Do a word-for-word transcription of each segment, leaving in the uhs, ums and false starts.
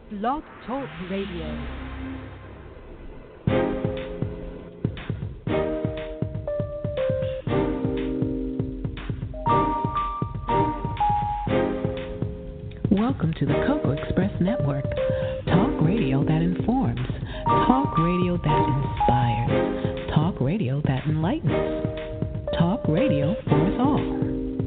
Blog Talk Radio. Welcome to the Cocoa Express Network. Talk radio that informs. Talk radio that inspires. Talk radio that enlightens. Talk radio for us all.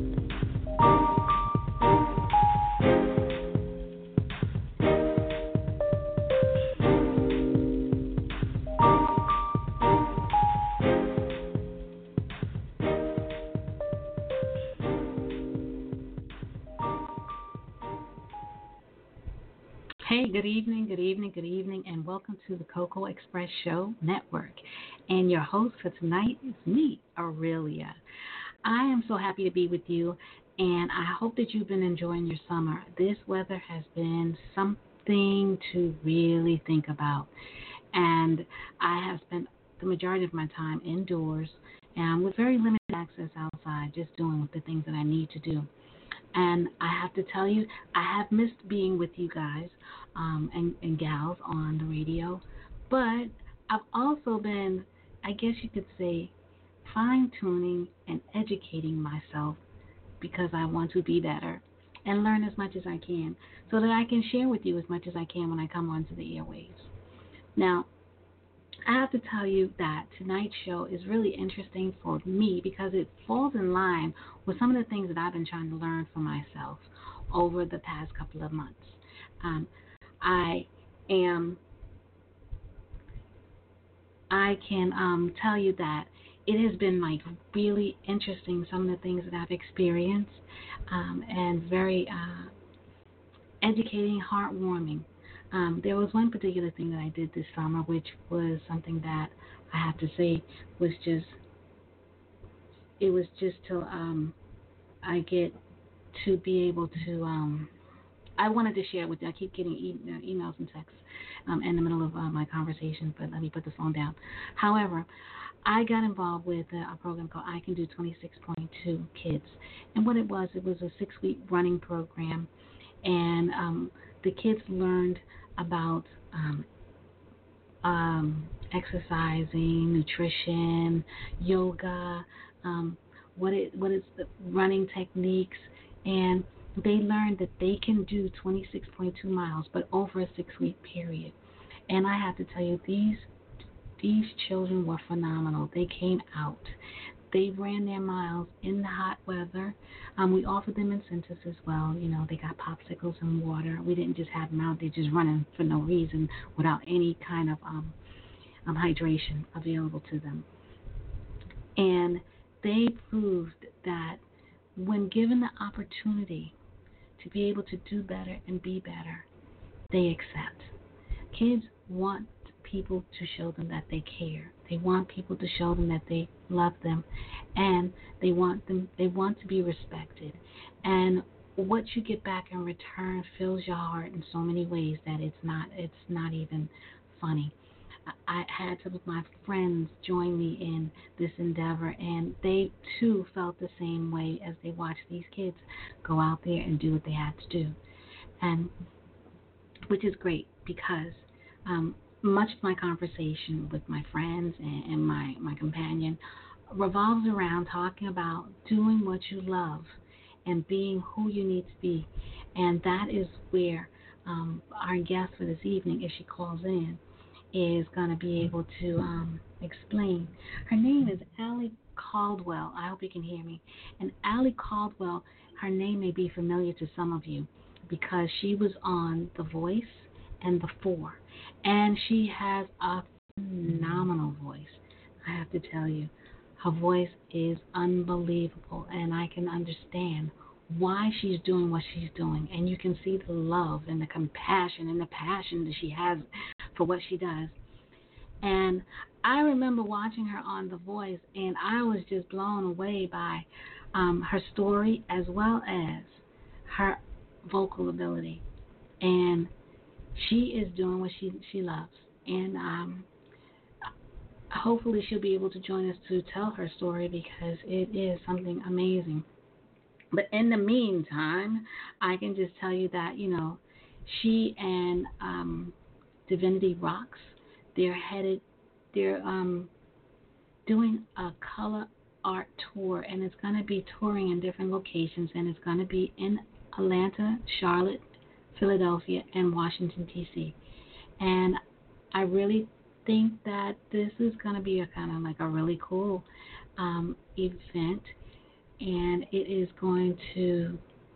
Good evening, good evening, good evening, and welcome to the Cocoa Express Show Network. And your host for tonight is me, Aurelia. I am so happy to be with you, and I hope that you've been enjoying your summer. This weather has been something to really think about, and I have spent the majority of my time indoors and with very limited access outside, just doing the things that I need to do. And I have to tell you, I have missed being with you guys um, and, and gals on the radio. But I've also been, I guess you could say, fine-tuning and educating myself because I want to be better and learn as much as I can so that I can share with you as much as I can when I come onto the airwaves. Now, I have to tell you that tonight's show is really interesting for me because it falls in line with some of the things that I've been trying to learn for myself over the past couple of months. Um, I am, I can um, tell you that it has been like really interesting, some of the things that I've experienced, um, and very uh, educating, heartwarming. Um, there was one particular thing that I did this summer, which was something that I have to say was just, it was just till um, I get to be able to, um, I wanted to share with you. I keep getting e- uh, emails and texts um, in the middle of uh, my conversation, but let me put the phone down. However, I got involved with a, a program called I Can Do twenty-six point two Kids. And what it was, it was a six-week running program, and um, the kids learned about um, um, exercising, nutrition, yoga, um, what it what is the running techniques, and they learned that they can do twenty-six point two miles, but over a six-week period. And I have to tell you, these these children were phenomenal. They came out. They ran their miles in the hot weather. Um, we offered them incentives as well. You know, they got popsicles and water. We didn't just have them out. They just running for no reason without any kind of um, um, hydration available to them. And they proved that when given the opportunity to be able to do better and be better, they accept. Kids want people to show them that they care. They want people to show them that they love them, and they want them. They want to be respected. And what you get back in return fills your heart in so many ways that it's not. It's not even funny. I had some of my friends join me in this endeavor, and they too felt the same way as they watched these kids go out there and do what they had to do, and which is great because um, much of my conversation with my friends and, and my, my companion revolves around talking about doing what you love and being who you need to be. And that is where um, our guest for this evening, if she calls in, is going to be able to um, explain. Her name is Allie Caldwell. I hope you can hear me. And Allie Caldwell, her name may be familiar to some of you because she was on The Voice and The Four. And she has a phenomenal voice. I have to tell you, her voice is unbelievable, and I can understand why she's doing what she's doing. And you can see the love and the compassion and the passion that she has for what she does. And I remember watching her on The Voice, and I was just blown away by um, her story as well as her vocal ability. And she is doing what she she loves. And um, hopefully she'll be able to join us to tell her story because it is something amazing. But in the meantime, I can just tell you that, you know, She and um, Divinity Rocks, they're headed, they're um, doing a color art tour, and it's going to be touring in different locations, and it's going to be in Atlanta, Charlotte, Philadelphia, and Washington, D C. And I really think that this is going to be a kind of like a really cool um, event, and it is going to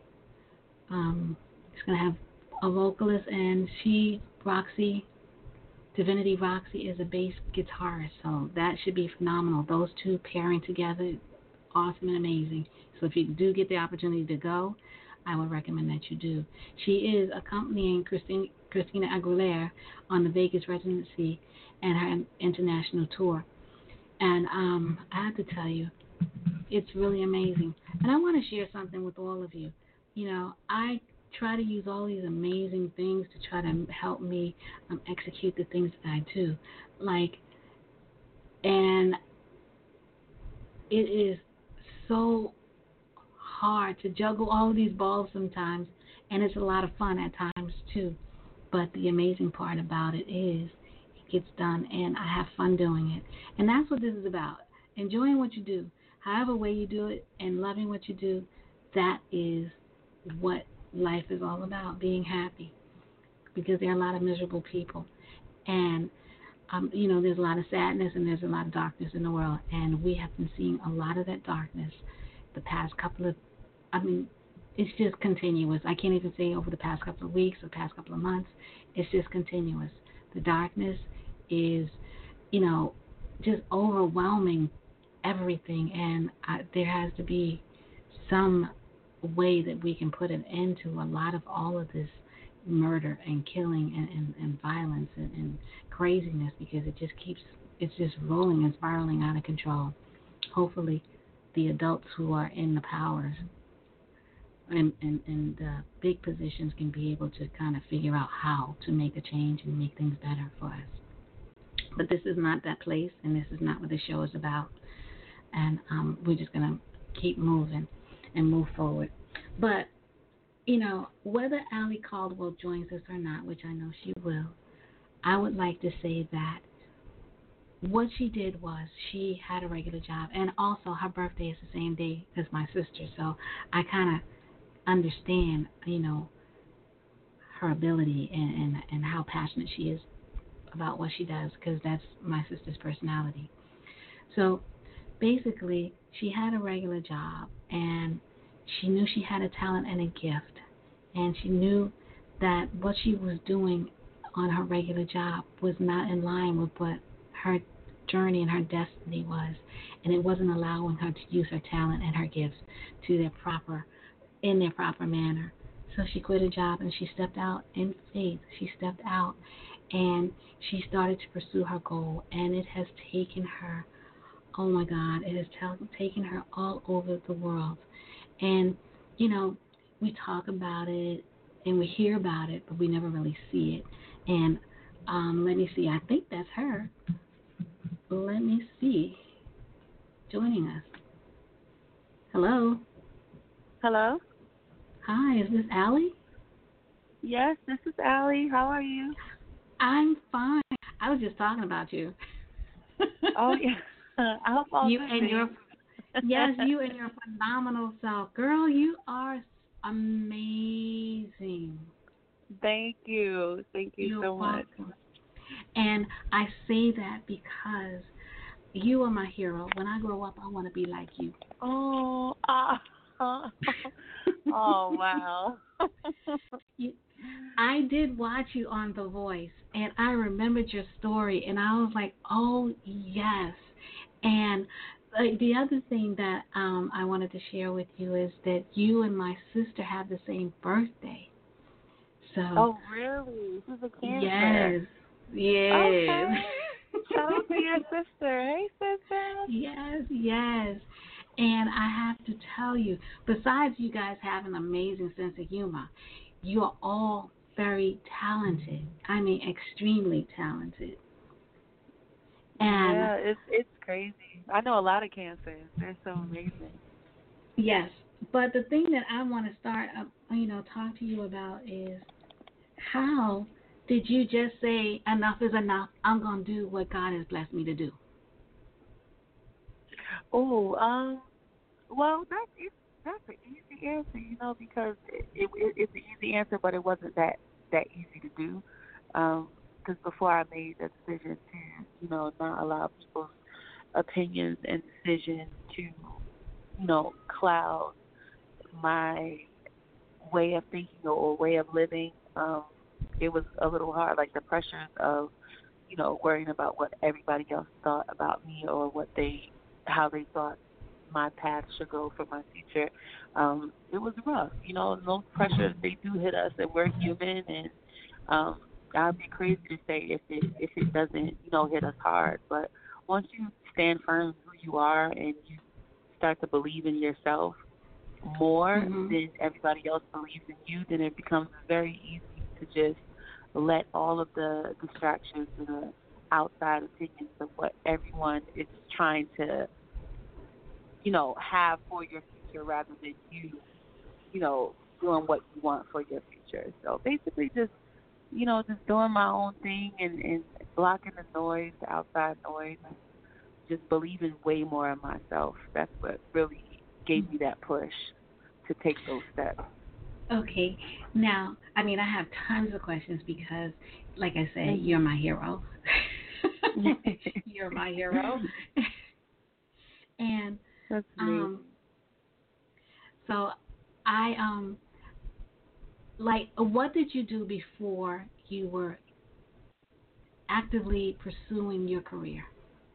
um, it's going to have a vocalist, and she, Roxy, Divinity Roxy, is a bass guitarist, so that should be phenomenal. Those two pairing together, awesome and amazing. So if you do get the opportunity to go, I would recommend that you do. She is accompanying Christine, Christina Aguilera on the Vegas residency and her international tour. And um, I have to tell you, it's really amazing. And I want to share something with all of you. You know, I try to use all these amazing things to try to help me um, execute the things that I do. Like, and it is so hard to juggle all of these balls sometimes, and it's a lot of fun at times too. But the amazing part about it is it gets done, and I have fun doing it. And that's what this is about, enjoying what you do. However way you do it and loving what you do, that is what life is all about, being happy. Because there are a lot of miserable people. And, um, you know, there's a lot of sadness and there's a lot of darkness in the world. And we have been seeing a lot of that darkness the past couple of, I mean, it's just continuous. I can't even say over the past couple of weeks or past couple of months. It's just continuous. The darkness is, you know, just overwhelming everything. And I, there has to be some way that we can put an end to a lot of all of this murder and killing and, and, and violence and, and craziness, because it just keeps, it's just rolling and spiraling out of control. Hopefully the adults who are in the powers and, and, and the big positions can be able to kind of figure out how to make a change and make things better for us. But this is not that place, and this is not what the show is about. And um, we're just going to keep moving and move forward. But, you know, whether Allie Caldwell joins us or not, which I know she will, I would like to say that what she did was she had a regular job, and also her birthday is the same day as my sister, so I kind of understand, you know, her ability and, and, and how passionate she is about what she does, because that's my sister's personality. So basically, she had a regular job, and she knew she had a talent and a gift, and she knew that what she was doing on her regular job was not in line with what her journey and her destiny was, and it wasn't allowing her to use her talent and her gifts to their proper, in their proper manner. So she quit her job and she stepped out in faith. She stepped out and she started to pursue her goal, and it has taken her, oh my God, it has t- taken her all over the world. And, you know, we talk about it and we hear about it, but we never really see it. And um, let me see, I think that's her. Let me see. Joining us. Hello. Hello. Hi, is this Allie? Yes, this is Allie. How are you? I'm fine. I was just talking about you. Oh yeah. I hope all you good. and your yes, you and your phenomenal self, girl. You are amazing. Thank you. Thank you You're so much. welcome. And I say that because you are my hero. When I grow up, I want to be like you. Oh, ah, oh, wow. you, I did watch you on The Voice, and I remembered your story, and I was like, oh, yes. And uh, the other thing that um, I wanted to share with you is that you and my sister have the same birthday. So. Oh, really? She's a Cancer. Yes. Yes. Okay. Shout out to your sister. Hey, sister. Yes, yes. And I have to tell you, besides you guys have an amazing sense of humor, you are all very talented. I mean, extremely talented. And yeah, it's it's crazy. I know a lot of Cancers. They're so amazing. yes, but the thing that I want to start, uh, you know, talk to you about is how did you just say enough is enough? I'm gonna do what God has blessed me to do. Oh, um, well, that's it, that's an easy answer, you know, because it, it, it's an easy answer, but it wasn't that that easy to do. Um, because before I made the decision to, you know, not allow people's opinions and decisions to, you know, cloud my way of thinking or way of living, um, it was a little hard. Like the pressures of, you know, worrying about what everybody else thought about me or what they, how they thought my path should go for my future. Um, it was rough, you know. And those pressures, they do hit us, and we're human. And um, I'd be crazy to say if it if it doesn't, you know, hit us hard. But once you stand firm in who you are and you start to believe in yourself more Mhm. than everybody else believes in you, then it becomes very easy to just let all of the distractions and the outside opinions of what everyone is trying to, you know, have for your future rather than you, you know, doing what you want for your future. So basically just, you know, just doing my own thing and, and blocking the noise, the outside noise, and just believing way more in myself. That's what really gave me that push to take those steps. Okay. Now, I mean, I have tons of questions because, like I said, Mhm. you're my hero. You're my hero. And That's um, amazing. so I um like, what did you do before you were actively pursuing your career?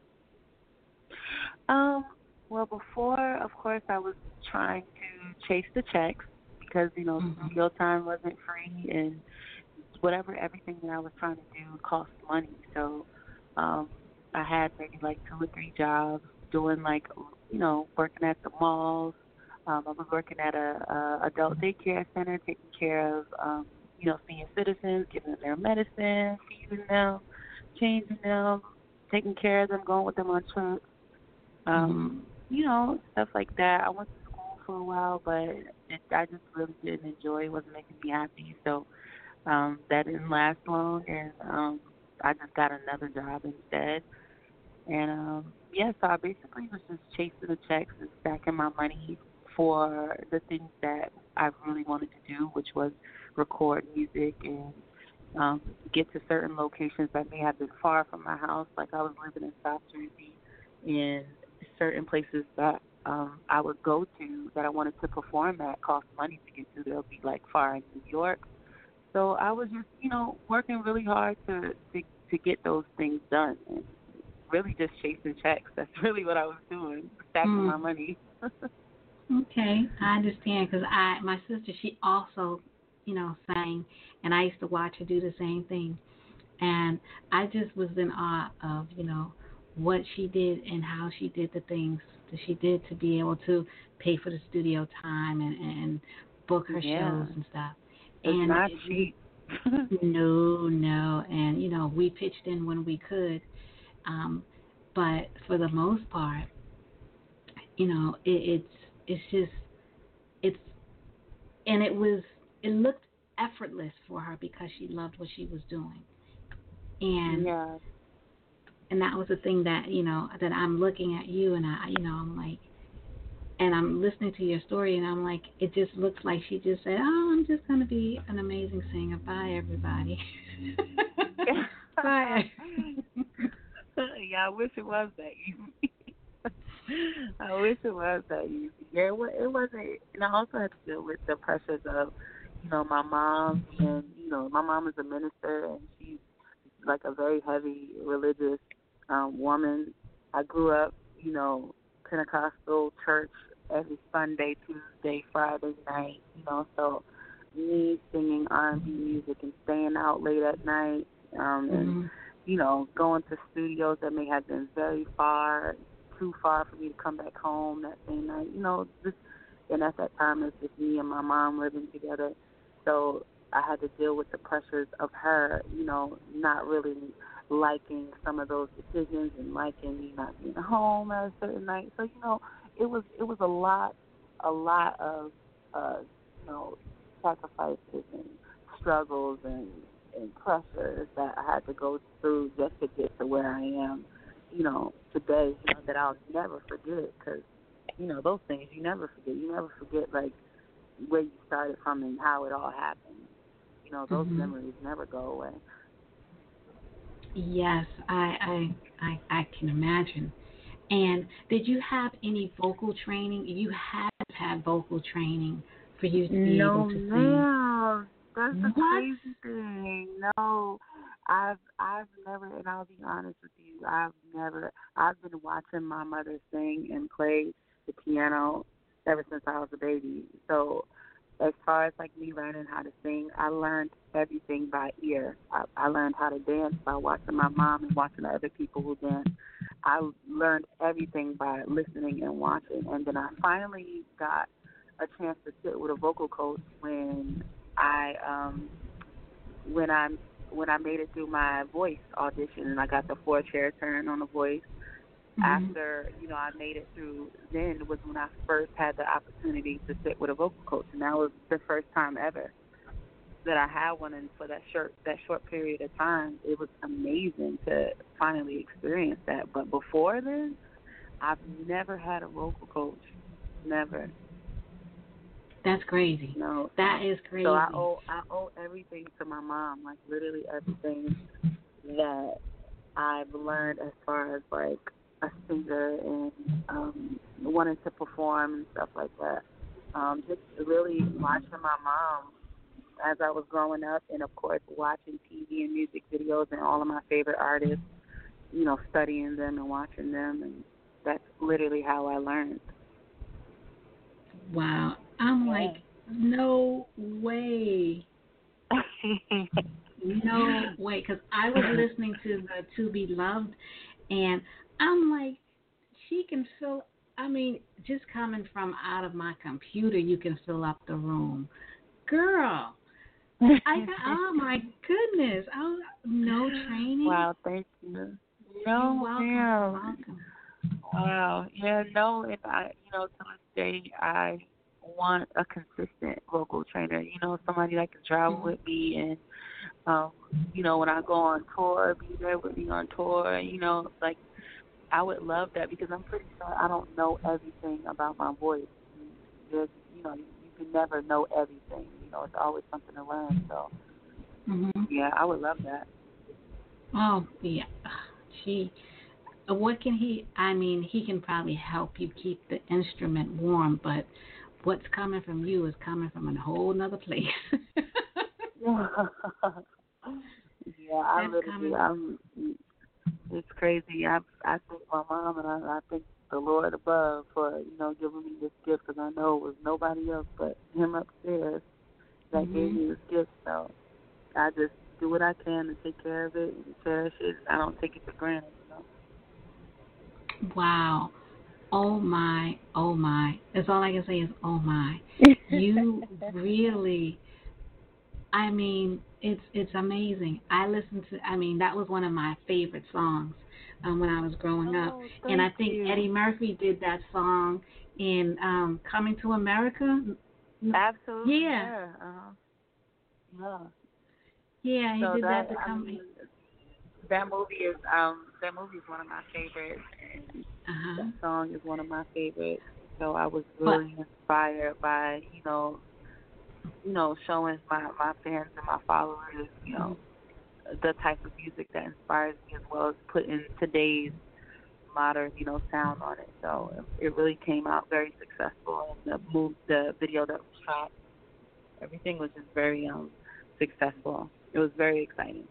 Um, well, before, of course, I was trying to chase the checks because, you know, Mhm. studio time wasn't free and whatever, everything that I was trying to do cost money. So um, I had maybe like two or three jobs doing like, you know, working at the malls. Um, I was working at a, a adult daycare center, taking care of, um, you know, senior citizens, giving them their medicine, feeding them, changing them, taking care of them, going with them on trips. Mhm. Um, you know, stuff like that. I went to school for a while, but it, I just really didn't enjoy it. It wasn't making me happy. So um, that didn't last long, and um, I just got another job instead. And um, yeah, so I basically was just chasing the checks and stacking my money for the things that I really wanted to do, which was record music and um, get to certain locations that may have been far from my house. Like I was living in South Jersey, and certain places that um, I would go to that I wanted to perform at cost money to get to. They'll be like far in New York. So I was just, you know, working really hard to to, to get those things done and really just chasing checks. That's really what I was doing, stacking Mm. my money. Okay, I understand because I my sister she also, you know, sang, and I used to watch her do the same thing, and I just was in awe of, you know, what she did and how she did the things that she did to be able to pay for the studio time and and book her Yeah, shows and stuff. it's And not we, cheap. no, no, and you know, we pitched in when we could, um, but for the most part, you know, it, it's it's just it's and it was it looked effortless for her because she loved what she was doing, and Yeah. and that was the thing that, you know, that I'm looking at you, and I, you know, I'm like, and I'm listening to your story, and I'm like, it just looks like she just said, oh, I'm just gonna be an amazing singer. Bye, everybody. Bye. Yeah, I wish it was that easy. I wish it was that easy. Yeah, it, wa- it wasn't. And I also had to deal with the pressures of, you know, my mom, and you know, my mom is a minister, and she's like a very heavy religious um, woman. I grew up, you know, Pentecostal church every Sunday, Tuesday, Friday night, you know, so me singing R and B music and staying out late at night, um, and Mhm. you know, going to studios that may have been very far, too far for me to come back home that same night, you know, just and at that time it's just me and my mom living together. So I had to deal with the pressures of her, you know, not really liking some of those decisions and liking me not being home at a certain night. So, you know, it was it was a lot a lot of uh, you know, sacrifices and struggles and and pressures that I had to go through just to get to where I am, you know, today, you know, that I'll never forget because, you know, those things you never forget. You never forget, like, where you started from and how it all happened. You know, those Mm-hmm. memories never go away. Yes, I, I I I can imagine. And did you have any vocal training? You had to have vocal training for you to be able No, to sing. ma'am. That's the What? crazy thing. No, I've I've never, and I'll be honest with you, I've never. I've been watching my mother sing and play the piano ever since I was a baby. So, as far as like me learning how to sing, I learned everything by ear. I, I learned how to dance by watching my mom and watching other people who dance. I learned everything by listening and watching, and then I finally got a chance to sit with a vocal coach when I um when I when I made it through my voice audition and I got the four chair turn on the voice. Mm-hmm. After you know I made it through, then was when I first had the opportunity to sit with a vocal coach, and that was the first time ever that I had one. And for that short that short period of time, it was amazing to finally experience that. But before then, I've never had a vocal coach, never. That's crazy. No. That is So I crazy. owe I owe everything to my mom, like literally everything that I've learned as far as like a singer and um wanting to perform and stuff like that. Um, just really watching my mom as I was growing up, and of course watching T V and music videos and all of my favorite artists, you know, studying them and watching them, and that's literally how I learned. Wow. I'm Yeah. like, no way. No way. Because I was listening to the To Be Loved, and I'm like, she can fill, I mean, just coming from out of my computer, you can fill up the room. Girl, I got, oh my goodness. Oh, no training? Wow, thank you. You're No, welcome. You're ma'am. welcome. Wow. Yeah, no, and I, you know, to this day, I want a consistent vocal trainer. You know, somebody that can travel Mhm. with me, and um, you know, when I go on tour, be there with me on tour. You know, like I would love that because I'm pretty sure I don't know everything about my voice. There's, you know, you, you can never know everything. You know, it's always something to learn. So, Mhm. yeah, I would love that. Oh, yeah. She, uh, what can he, I mean, he can probably help you keep the instrument warm, but what's coming from you is coming from a whole nother place. Yeah, I That's literally, coming. I'm. It's crazy. I I thank my mom and I, I thank the Lord above for you know giving me this gift because I know it was nobody else but Him upstairs that gave Mhm. me this gift. So I just do what I can to take care of it and cherish it. I don't take it for granted. You know. Wow. Oh my. Oh my. That's all I can say is oh my. You really, I mean, it's it's amazing. I listened to. I mean, that was one of my favorite songs um, when I was growing up, Oh, and I thank think you. Eddie Murphy did that song in um, Coming to America. N- Absolutely, Yeah, yeah. Uh-huh. Yeah. yeah, he So did that that to I come. mean that movie is um that movie is one of my favorites. Uh huh. That song is one of my favorites. So I was But really inspired by, you know, you know, showing my, my fans and my followers, you know, the type of music that inspires me as well as putting today's modern, you know, sound on it. So it, it really came out very successful, and the move the video that was shot, everything was just very um successful. It was very exciting.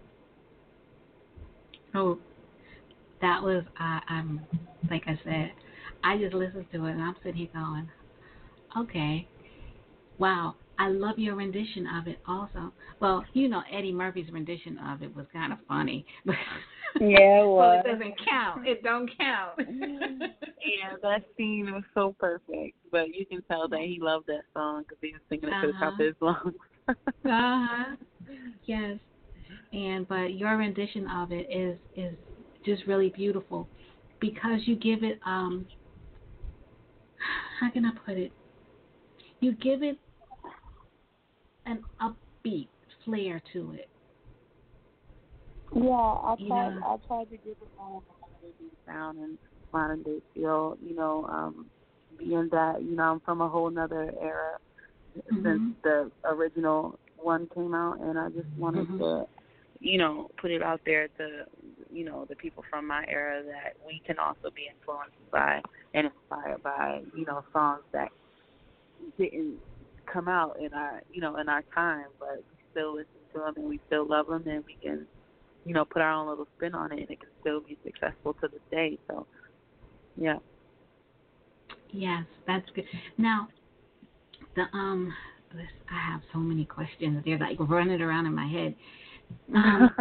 oh, that was I. I'm like I said, I just listened to it and I'm sitting here going, okay, wow. I love your rendition of it also. Well, you know, Eddie Murphy's rendition of it was kind of funny. Yeah, it So it was. doesn't count. It don't count. Yeah, that scene was so perfect. But you can tell that he loved that song because he was singing it to the top Uh-huh. of his lungs. Uh-huh. Yes. And but your rendition of it is is just really beautiful because you give it um how can I put it? You give it an upbeat flair to it. Yeah, I You tried. know. I tried to give it more of a modern day sound and modern day feel. You know, um, being that you know I'm from a whole nother era since Mhm. the original one came out, and I just wanted Mhm. to, you know, put it out there to, you know, the people from my era that we can also be influenced by and inspired by, you know, songs that didn't come out in our, you know, in our time, but we still listen to them and we still love them, and we can, you know, put our own little spin on it, and it can still be successful to this day. So, yeah. Yes, that's good. Now, the um, this, I have so many questions. They're like running around in my head. Um,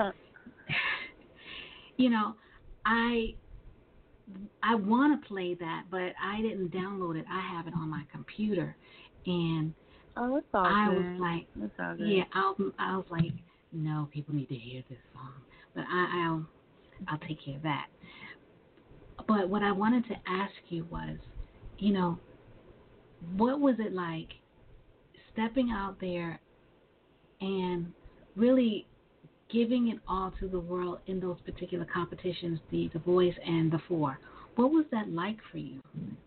you know, I I want to play that, but I didn't download it. I have it on my computer, and Oh, it's all I was good. like, It's all yeah, good. I, I was like, no, people need to hear this song, but I, I'll I'll take care of that. But what I wanted to ask you was, you know, what was it like stepping out there and really giving it all to the world in those particular competitions, the the Voice and the Four? What was that like for you?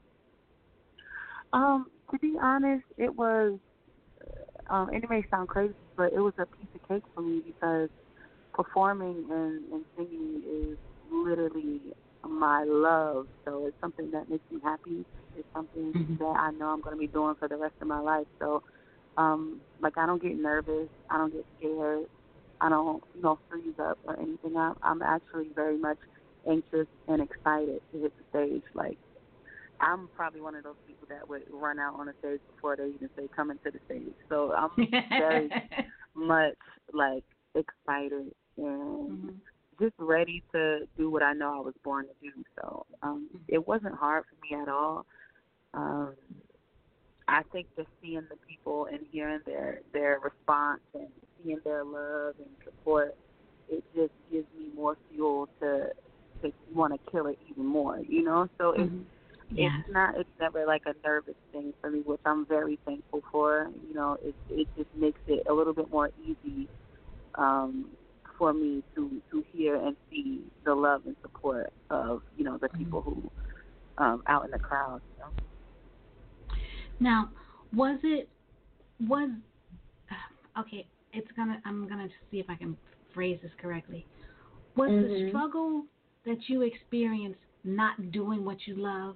Um, to be honest, it was. Um, and it may sound crazy, but it was a piece of cake for me because performing and, and singing is literally my love. So it's something that makes me happy. It's something Hmm. that I know I'm going to be doing for the rest of my life. So, um, like, I don't get nervous. I don't get scared. I don't, you know, freeze up or anything. I'm, I'm actually very much anxious and excited to hit the stage. Like, I'm probably one of those people that would run out on the stage before they even say come into the stage. So I'm very much like excited and Hmm. just ready to do what I know I was born to do. So um, it wasn't hard for me at all. Um, I think just seeing the people and hearing their their response and seeing their love and support, it just gives me more fuel to to want to kill it even more. You know, so it Hmm. it's Yes. not it's never like a nervous thing for me, which I'm very thankful for. You know, it it just makes it a little bit more easy um for me to to hear and see the love and support of, you know, the Hmm. people who um out in the crowd, you know. Now, was it was okay? It's gonna. I'm gonna see if I can phrase this correctly. Was the Mhm. struggle that you experienced not doing what you love?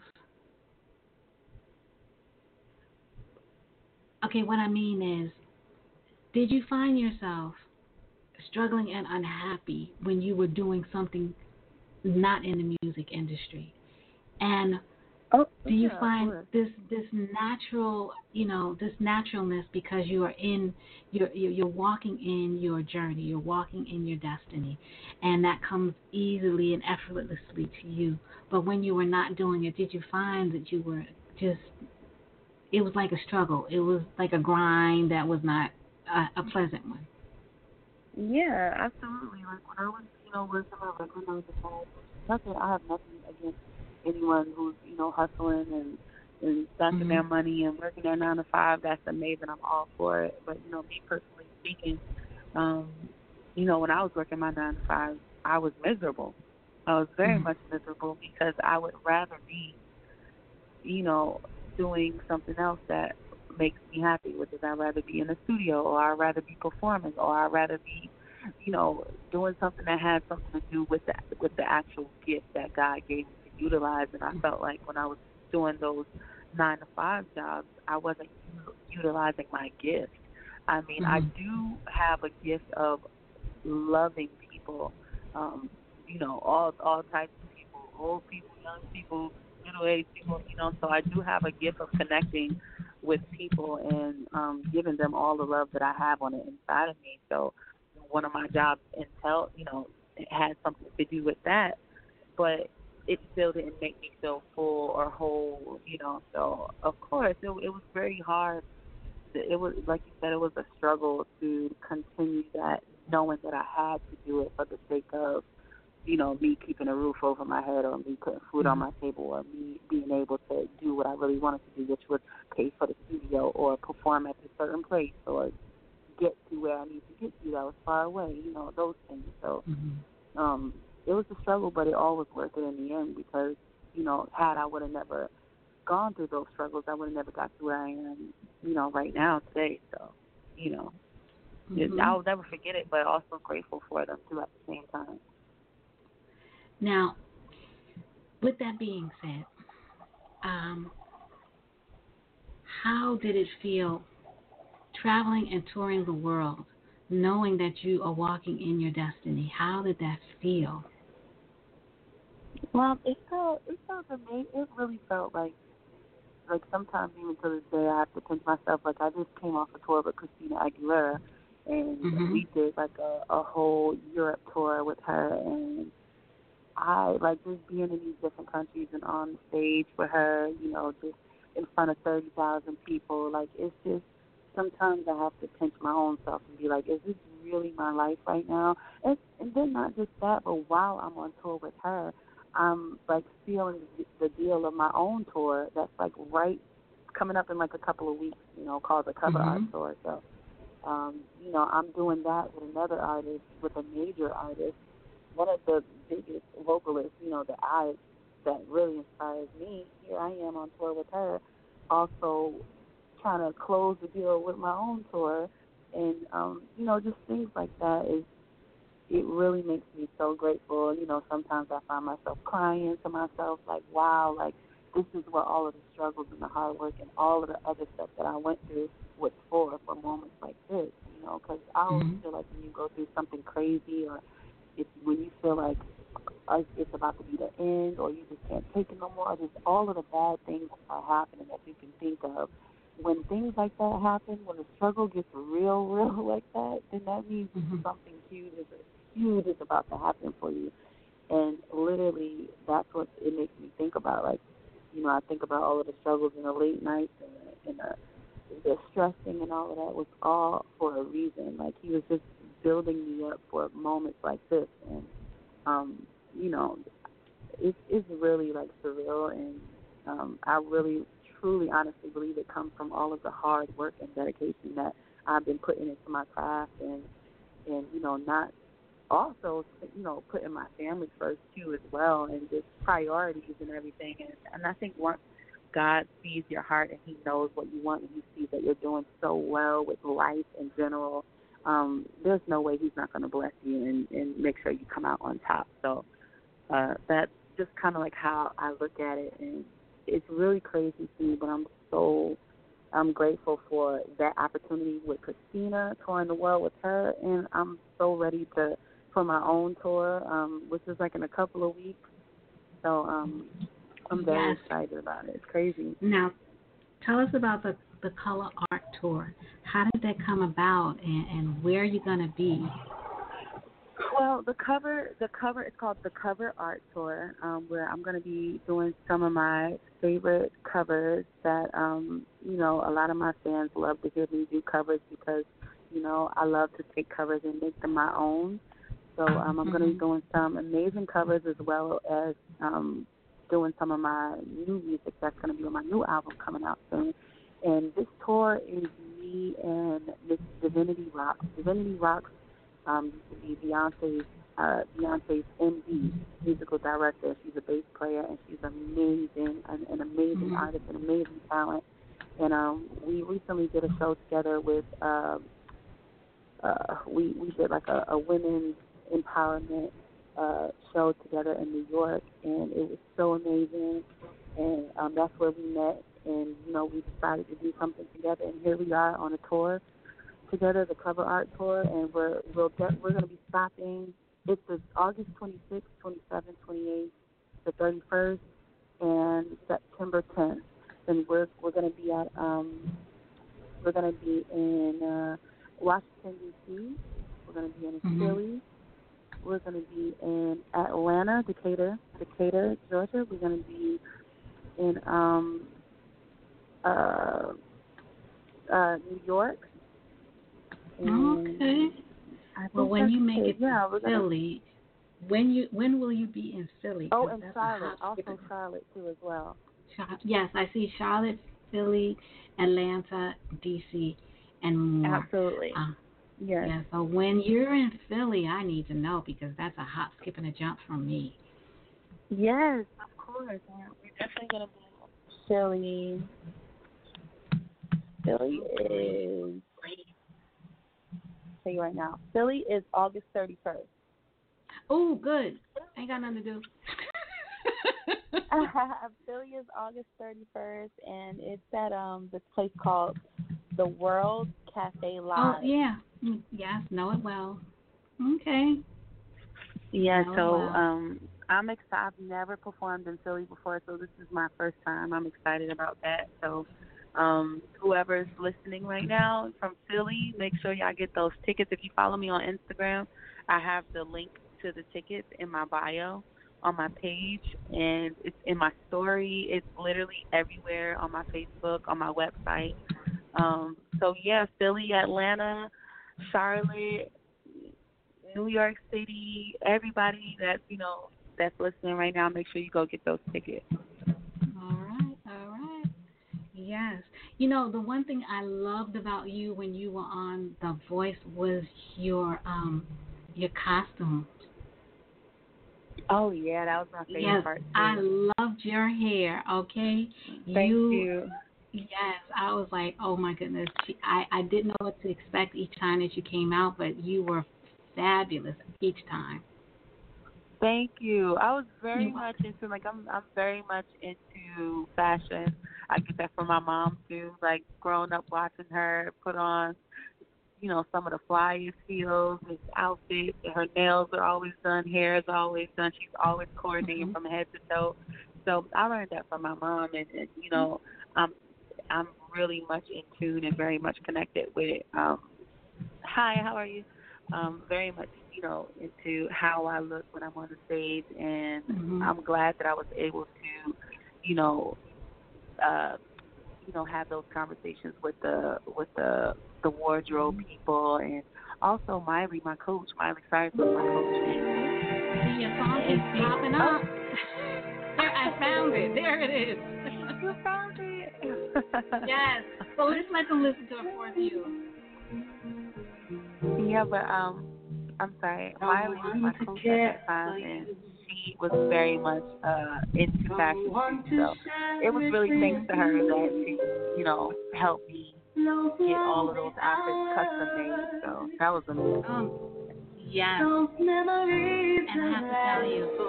Okay, what I mean is, did you find yourself struggling and unhappy when you were doing something not in the music industry? And Oh, do you yeah, of find course. this this natural, you know, this naturalness because you are in you're you're you're walking in your journey, you're walking in your destiny, and that comes easily and effortlessly to you. But when you were not doing it, did you find that you were just it was like a struggle. It was like a grind that was not a, a pleasant one. Yeah, absolutely. Like when I was, you know, working my regular nine to five, nothing. I have nothing against anyone who's, you know, hustling and and stacking Mhm. their money and working their nine to five. That's amazing. I'm all for it. But you know, me personally speaking, um, you know, when I was working my nine to five, I was miserable. I was very Mhm. much miserable because I would rather be, you know, doing something else that makes me happy, which is I'd rather be in the studio or I'd rather be performing or I'd rather be, you know, doing something that has something to do with the with the actual gift that God gave me to utilize. And I felt like when I was doing those nine to five jobs, I wasn't u- utilizing my gift. I mean, I Mhm. do have a gift of loving people, um, you know, all all types of people, old people, young people, middle aged people, you know, so I do have a gift of connecting with people and um giving them all the love that I have on the inside of me. So one of my jobs entailed, you know, it had something to do with that, but it still didn't make me feel full or whole, you know. So of course it it was very hard. It was, like you said, it was a struggle to continue that, knowing that I had to do it for the sake of, you know, me keeping a roof over my head or me putting food on Mhm. my table or me being able to do what I really wanted to do, which was pay for the studio or perform at a certain place or get to where I need to get to that was far away, you know, those things. So Mm-hmm. um, it was a struggle, but it all was worth it in the end because, you know, had I would have never gone through those struggles, I would have never got to where I am, you know, right now today. So, you know, Mm-hmm. I'll never forget it, but also grateful for them too at the same time. Now, with that being said, um, how did it feel traveling and touring the world, knowing that you are walking in your destiny? How did that feel? Well, it felt it felt amazing. It really felt like like sometimes even to this day I have to pinch myself. Like I just came off a tour with Christina Aguilera, and Mm-hmm. we did like a, a whole Europe tour with her, and I like just being in these different countries and on stage with her, you know, just in front of thirty thousand people. Like it's just sometimes I have to pinch my own self and be like, is this really my life right now? And, and then not just that, but while I'm on tour with her, I'm like feeling the, the deal of my own tour that's like right coming up in like a couple of weeks, you know, called the Cover Art Mm-hmm. Tour. So, um, you know, I'm doing that with another artist, with a major artist, one of the biggest vocalists, you know, that I that really inspires me. Here I am on tour with her, also trying to close the deal with my own tour, and um, you know, just things like that is it really makes me so grateful. You know, sometimes I find myself crying to myself, like, wow, like this is what all of the struggles and the hard work and all of the other stuff that I went through was for, for moments like this. You know, because I always Mm-hmm. feel like when you go through something crazy or it's when you feel like uh, it's about to be the end or you just can't take it no more, just all of the bad things are happening that you can think of. When things like that happen, when the struggle gets real, real like that, then that means Mm-hmm. something huge is huge is about to happen for you. And literally, that's what it makes me think about. Like, you know, I think about all of the struggles in the late nights and the, and the the stressing and all of that was all for a reason. Like he was just building me up for moments like this, and um, you know, it's it's really like surreal, and um, I really, truly, honestly believe it comes from all of the hard work and dedication that I've been putting into my craft, and and you know, not also, you know, putting my family first too as well, and just priorities and everything. And, and I think once God sees your heart and He knows what you want, and He sees that you're doing so well with life in general, um, there's no way He's not going to bless you and, and make sure you come out on top. So uh, that's just kind of like how I look at it, and it's really crazy to me, but I'm so I'm grateful for that opportunity with Christina, touring the world with her, and I'm so ready to for my own tour, um, which is like in a couple of weeks. So um, I'm very Yes. excited about it. It's crazy. Now, tell us about the, the Color Art Tour. How did that come about, and, and where are you going to be? Well, the cover, the cover is called the Cover Art Tour, um, where I'm going to be doing some of my favorite covers that, um, you know, a lot of my fans love to hear me do covers because, you know, I love to take covers and make them my own. So um, I'm Mm-hmm. going to be doing some amazing covers as well as um, doing some of my new music that's going to be on my new album coming out soon. And this tour is me and Miss Divinity Rocks. Divinity Rocks um, used to be Beyonce's uh, Beyonce's M D, musical director. She's a bass player and she's amazing, an, an amazing Mm-hmm. artist, an amazing talent. And um, we recently did a show together with. Uh, uh, we we did like a, a women's empowerment uh, show together in New York, and it was so amazing. And um, that's where we met, and you know we decided to do something together, and here we are on a tour together, the Cover Art Tour, and we're we'll get, we're going to be stopping. It's the August twenty-sixth, twenty-seventh, twenty-eighth, the thirty-first, and September tenth. And we're we're going to be at um we're going to be in uh, Washington D C. We're going to be in Mm-hmm. Philly. We're going to be in Atlanta, Decatur, Decatur, Georgia. We're going to be in um uh uh New York. And Okay. I Well, think when that's you make it. it to Yeah, we're gonna. Philly, when you when will you be in Philly? Oh, Because and that's a Charlotte, also hospital. Charlotte too as well. Char- Yes, I see Charlotte, Philly, Atlanta, D C, and more. Absolutely. Uh, Yes. Yeah, so when you're in Philly, I need to know because that's a hop, skip, and a jump from me. Yes, of course. We're, we're definitely gonna be in Philly. Philly is. I'll tell you right now. Philly is August thirty first. Oh, good. Ain't got nothing to do. Philly is August thirty first, and it's at um this place called the World Cafe Live. Oh yeah, Mm, yes, know it well. Okay. Yeah, Know it so well. um, I'm excited. I've never performed in Philly before, so this is my first time. I'm excited about that. So um, whoever's listening right now from Philly, make sure y'all get those tickets. If you follow me on Instagram, I have the link to the tickets in my bio on my page, and it's in my story. It's literally everywhere on my Facebook, on my website. Um, so yeah, Philly, Atlanta, Charlotte, New York City, everybody that's, you know, that's listening right now, make sure you go get those tickets. All right, all right. Yes. You know, the one thing I loved about you when you were on The Voice was your um your costume. Oh yeah, that was my favorite Yes, part too. I loved your hair, okay? Thank You you. Yes, I was like, oh my goodness. She, I, I didn't know what to expect each time that you came out, but you were fabulous each time. Thank you. I was very You much into like I'm I'm very much into fashion. I get that from my mom too. Like growing up watching her put on, you know, some of the flyest heels and outfits. And her nails are always done, hair is always done. She's always coordinating mm-hmm. from head to toe. So I learned that from my mom, and, and you know, I'm I'm really much in tune and very much connected with it. Um, hi, how are you? Um, very much, you know, into how I look when I'm on the stage, and Mm-hmm. I'm glad that I was able to, you know, uh, you know, have those conversations with the with the the wardrobe people, and also Miley, my coach. Miley Cyrus was my coach. See, your song keeps popping up. There, I found it. There it is. You found it. Yes. So let's let them listen to it for you. Yeah, but um, I'm sorry. Miley was my coach at that time, and she was very much uh into fashion too. So it was really thanks to her that she, you know, helped me get all of those outfits custom made. So that was amazing. Um, yes. And I have to tell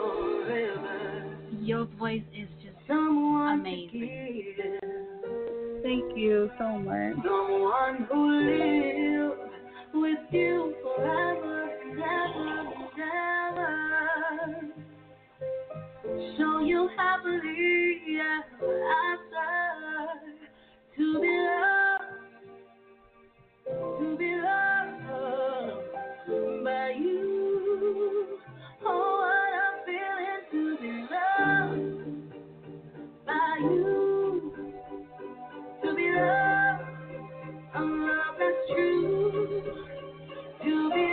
you, your voice is just amazing. Thank you so much. Someone who lives with you forever and ever and ever. Show you happily ever after. To be loved, to be loved by you. Oh, what I'm feeling to be loved by you. To be loved, a love that's true. To be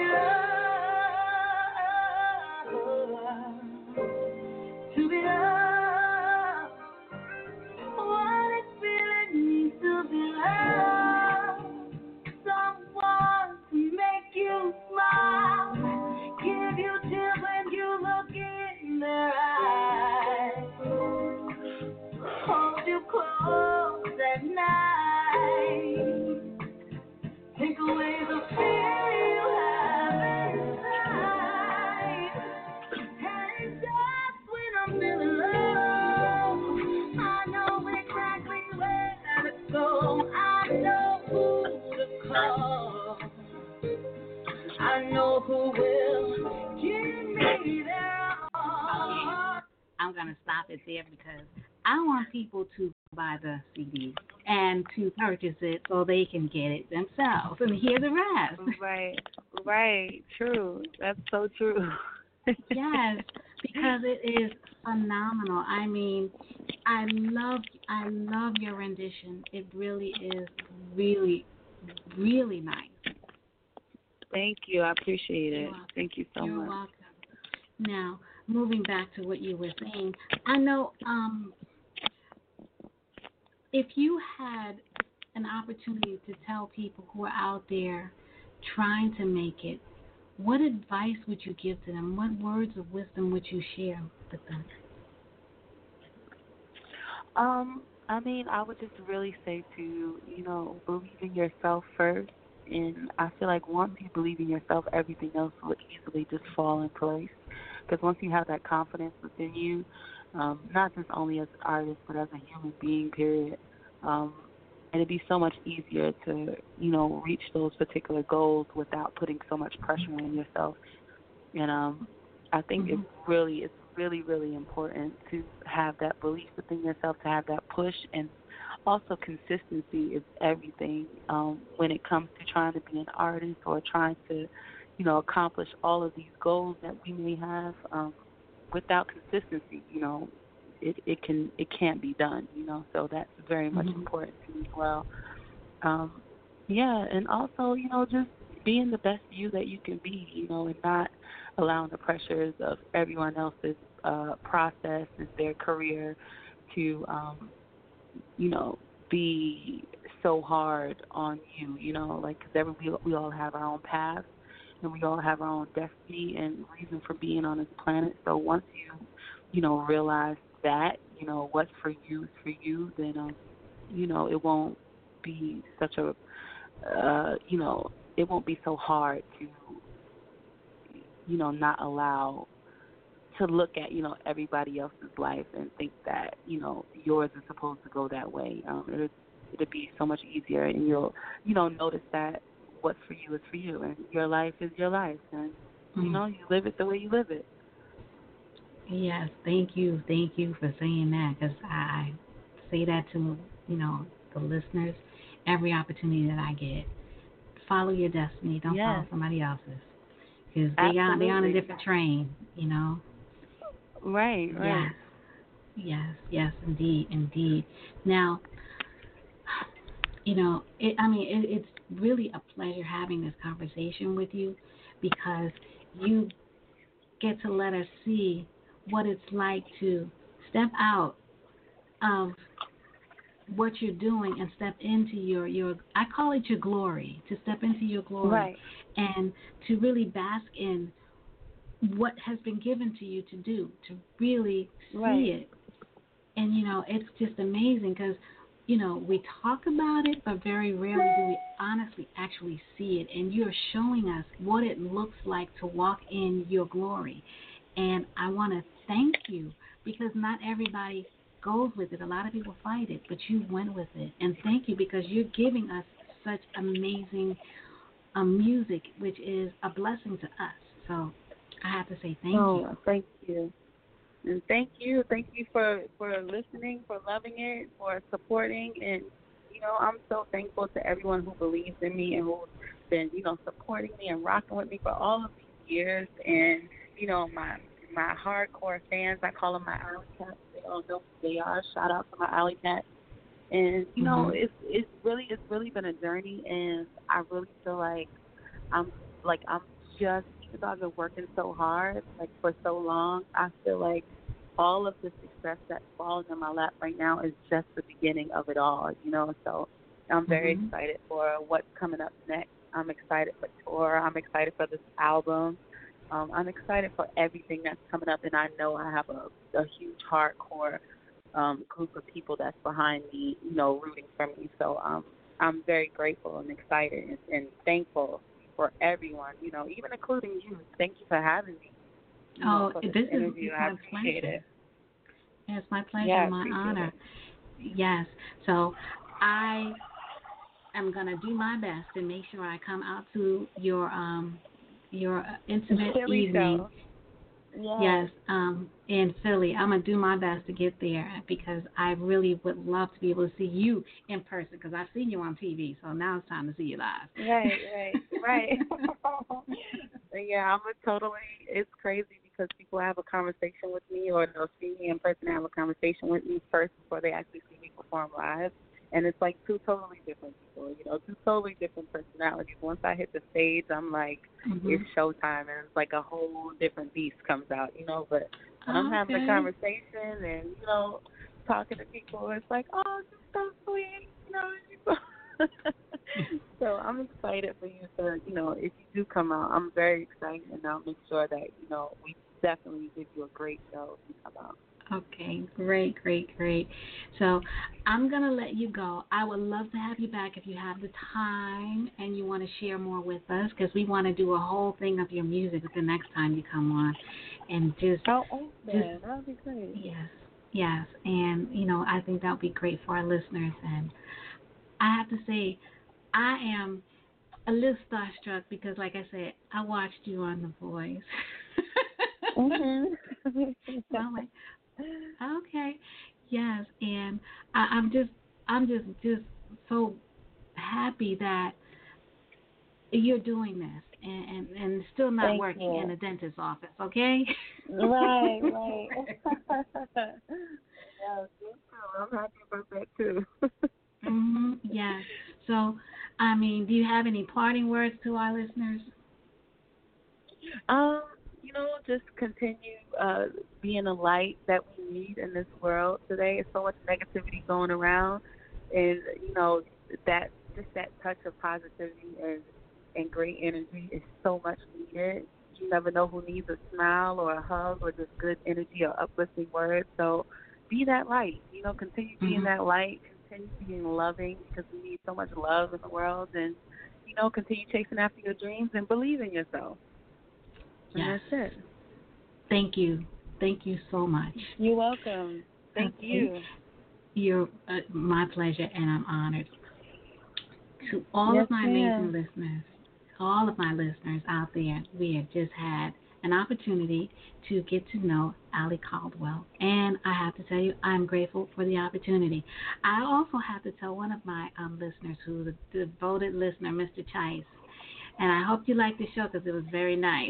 loved, to be loved. What it's feeling means to be loved. Someone to make you smile, give you chills when you look in their eyes. Hold you close at night. Take away the fear you have inside. And just when I'm feeling low, I know exactly where to go. I know who to call. I know who will give me their all. I'm going to stop it there because I want people to buy the C D and to purchase it so they can get it themselves and hear the rest. Right, right, true. That's so true. Yes, because it is phenomenal. I mean, I love, I love your rendition. It really is, really, really nice. Thank you. I appreciate it. Thank you so You're much. welcome. Now, moving back to what you were saying, I know um, if you had an opportunity to tell people who are out there trying to make it, what advice would you give to them? What words of wisdom would you share with them? Um, I mean, I would just really say to, you know, believe in yourself first. And I feel like once you believe in yourself, everything else will easily just fall in place. Because once you have that confidence within you, um, not just only as an artist, but as a human being, period, um, and it'd be so much easier to, you know, reach those particular goals without putting so much pressure on yourself. And um, I think Mm-hmm. it's really, it's really, really important to have that belief within yourself, to have that push, and also consistency is everything um, when it comes to trying to be an artist or trying to, you know, accomplish all of these goals that we may have. Um, without consistency, you know, it, it can it can't be done. You know, so that's very much Mm-hmm. important to me as well. Um, yeah, and also, you know, just being the best you that you can be, you know, and not allowing the pressures of everyone else's uh, process and their career to, um, you know, be so hard on you, you know, like, because every, we, we all have our own path and we all have our own destiny and reason for being on this planet. So once you, you know, realize that, you know, what's for you is for you, then, um, you know, it won't be such a, uh, you know, it won't be so hard to, you know, not allow to look at, you know, everybody else's life and think that, you know, yours is supposed to go that way. Um, it'll, it'll be so much easier, and you'll, you know, notice that what's for you is for you, and your life is your life, and, you Mm-hmm. know, you live it the way you live it. Yes, thank you, thank you for saying that, because I say that to, you know, the listeners every opportunity that I get. Follow your destiny. Don't follow Yes, somebody else's, because they got they on a absolutely. different train. You know. Right, Yes, right. yes, yes, indeed, indeed. Now, you know, it, I mean, it, it's really a pleasure having this conversation with you, because you get to let us see what it's like to step out of what you're doing and step into your, your I call it your glory, to step into your glory Right, and to really bask in what has been given to you to do, to really see right. it. And, you know, it's just amazing because, you know, we talk about it, but very rarely do we honestly actually see it. And you're showing us what it looks like to walk in your glory. And I want to thank you, because not everybody goes with it. A lot of people fight it, but you went with it. And thank you, because you're giving us such amazing um, music, which is a blessing to us. So I have to say thank you. Oh, thank you. And thank you. Thank you for, for listening, for loving it, for supporting. And, you know, I'm so thankful to everyone who believes in me and who's been, you know, supporting me and rocking with me for all of these years. And, you know, my my hardcore fans, I call them my alley cats. They all know who they are. Shout out to my alley cats. And, you know, Mm-hmm. it's it's really it's really been a journey, and I really feel like I'm like I'm just, even though I've been working so hard, like for so long, I feel like all of the success that's falling in my lap right now is just the beginning of it all, you know. So I'm very Mm-hmm. excited for what's coming up next. I'm excited for tour. I'm excited for this album. Um, I'm excited for everything that's coming up, and I know I have a, a huge hardcore um, group of people that's behind me, you know, rooting for me. So um, I'm very grateful and excited and, and thankful for everyone, you know, even including you. Thank you for having me, you know, Oh, for this this is interview. it's I my appreciate pleasure. it. It's my pleasure, Yeah, I my appreciate honor. it. Yes. So I am gonna do my best to make sure I come out to your um your uh, The intimate Philly evening. show. Yes. Yes, um, in Philly. I'm gonna do my best to get there, because I really would love to be able to see you in person, because I've seen you on T V. So now it's time to see you live. Right, right, right. Yeah, I'm a totally, it's crazy because people have a conversation with me, or they'll see me in person and have a conversation with me first before they actually see me perform live. And it's like two totally different people, you know, two totally different personalities. Once I hit the stage, I'm like, Mhm. it's showtime, and it's like a whole different beast comes out, you know. But when I'm having a Okay. conversation and, you know, talking to people, it's like, oh, you're so sweet, you know. So I'm excited for you to, you know, if you do come out, I'm very excited, and I'll make sure that, you know, we definitely give you a great show if you come out. Okay, great, great, great. So I'm going to let you go. I would love to have you back if you have the time and you want to share more with us, because we want to do a whole thing of your music the next time you come on. And just, Oh, awesome. just That would be great. yes, yes. And, you know, I think that would be great for our listeners. And I have to say, I am a little starstruck because, like I said, I watched you on The Voice. Mhm. So I'm like, okay, yes, and I, I'm just, I'm just, just so happy that you're doing this and and, and still not Thank working you. in a dentist's office. Okay. Right, right. Yes, me too. I'm happy about that too. hmm Yes. So, I mean, do you have any parting words to our listeners? Um, you know, just continue uh, being a light that we need in this world today. There's so much negativity going around, and you know that just that touch of positivity and and great energy is so much needed. You never know who needs a smile or a hug or just good energy or uplifting words. So be that light. You know, continue being Mm-hmm. that light. Continue being loving because we need so much love in the world, and you know, continue chasing after your dreams and believe in yourself. And Yes. that's it. Thank you. Thank you so much. You're welcome. Thank Okay. you. You're uh, my pleasure, and I'm honored. To all Yes, of my amazing ma'am. listeners, all of my listeners out there, we have just had an opportunity to get to know Ali Caldwell. And I have to tell you, I'm grateful for the opportunity. I also have to tell one of my um, listeners, who's a devoted listener, Mister Chice, and I hope you liked the show because it was very nice.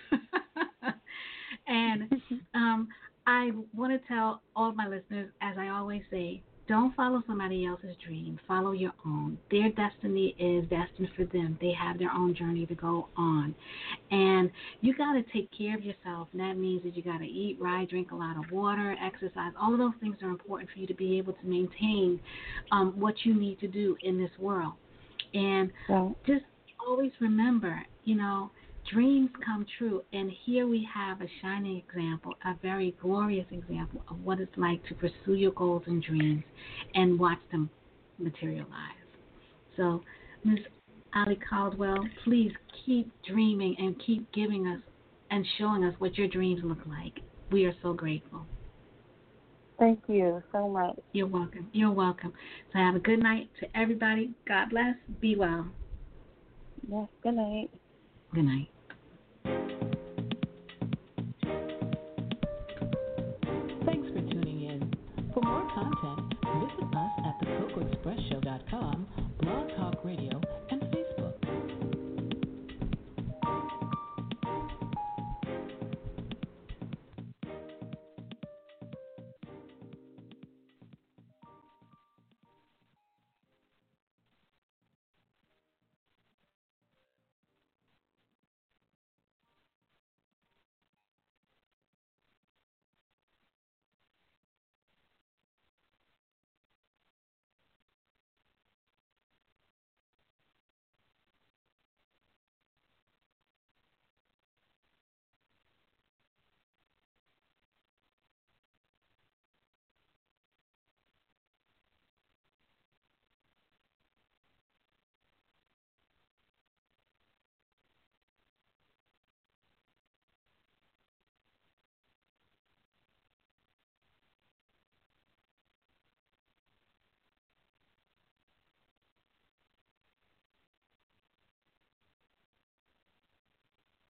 And um, I want to tell all of my listeners, as I always say, don't follow somebody else's dream. Follow your own. Their destiny is destined for them. They have their own journey to go on. And you got to take care of yourself. And that means that you got to eat right, drink a lot of water, exercise. All of those things are important for you to be able to maintain um, what you need to do in this world. And Right. just always remember, you know, dreams come true. And here we have a shining example, a very glorious example of what it's like to pursue your goals and dreams and watch them materialize. So, Miz Ali Caldwell, please keep dreaming and keep giving us and showing us what your dreams look like. We are so grateful. Thank you so much. You're welcome. You're welcome. So have a good night to everybody. God bless. Be well. Yes, good night. Good night.